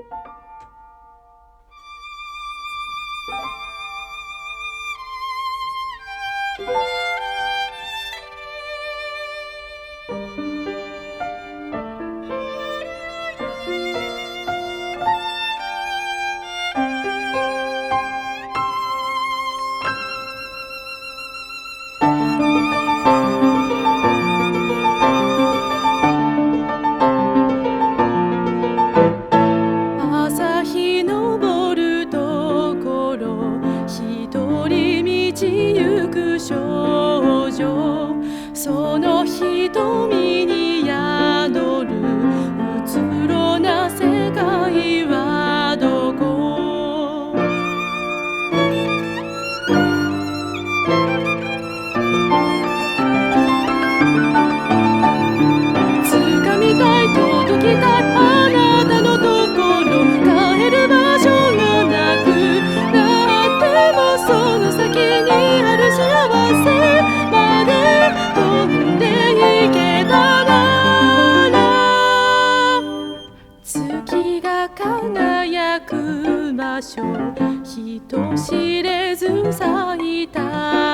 朝日昇るところ、一人道行く少女、その瞳に宿るうつろな世界はどこ。掴みたい届きたいあなたのところ、帰る場所がなくなってもその先にある幸せまで飛んでいけたなら、月が輝く場所、人知れず咲いた